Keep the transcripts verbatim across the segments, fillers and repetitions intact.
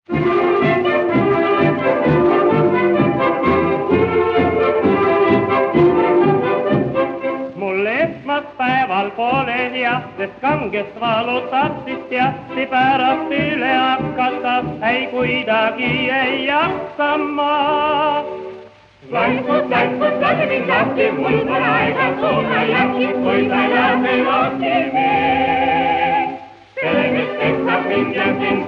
Päeval pole hea, sest kangest valutatist ja si pärast üle hakata ei kuidagi ei jaksa ma. Laiskus, laiskus, lase mind lahti, mul pole aega suuna jakki, kui sa lase lahti mind. Selle, mis tekstab mind ja sind.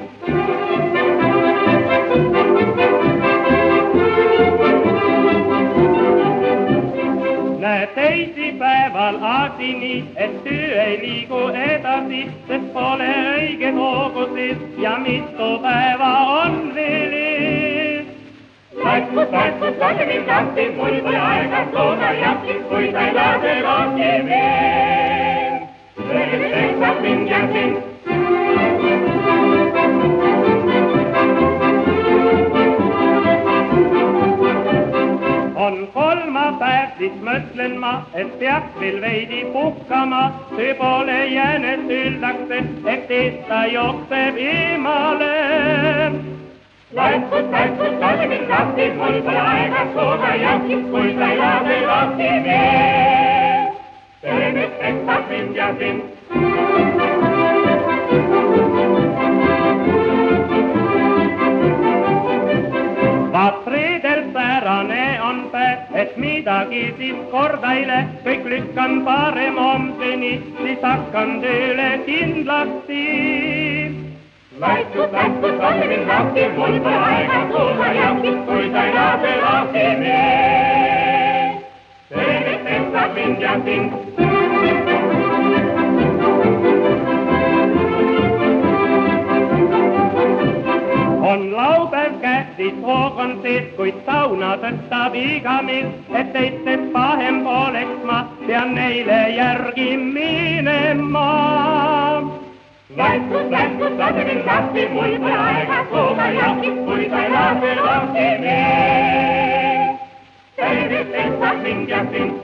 Näe teisipäeval aasini, et töö ei liigu edasi, sest pole õiged hoogusid ja mitu päeva on veel ees. Laiskus, laiskus, lase mind lahti, mul pole aega suuna jakki, kui sa ei lase lahti mind. See tekstab mind ja sind. On kolmapäev, siis mõtlen ma, et peaks veel veidi puhkama, see pole jäänes üldakse, et teest ta jookseb eemale. Laiskus, laiskus, lase mind lahti, mul pole aega suuga jakki, kui sa ei lase lahti mind. See, mis tekstab mind ja sind. Vaat reedel säärane on päev, et midagi siis korda ei lähe, kõik lükkan parem homseni, siis hakkan tööle kindlasti. Laiskus, laiskus, lase mind lahti, mul pole aega suuga jakki, kui sa ei lase lahti mind. See, mis tekstab mind ja sind. On laupäev käsis hoog on sees, kuid sauna tõstab iga mees, et teistest pahem poleks ma, pean neile järgi minema. Laiskus, laiskus, lase mind lahti, mul pole aega suuga jakki, kui sa ei lase lahti mind. See, mis tekstab mind ja sind.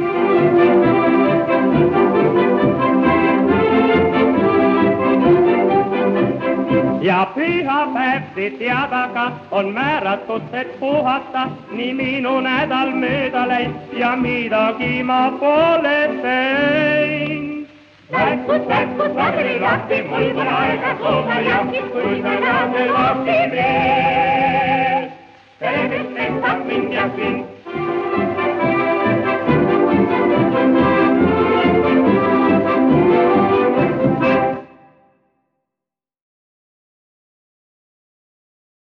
Ja pühapäev see teadaga on määratud, et puhata, nii minu nädal mööda läinud ja midagi ma pole teinud. Laiskus, laiskus, lase mind lahti, mul pole aega suuga jakki, kui sa ei lase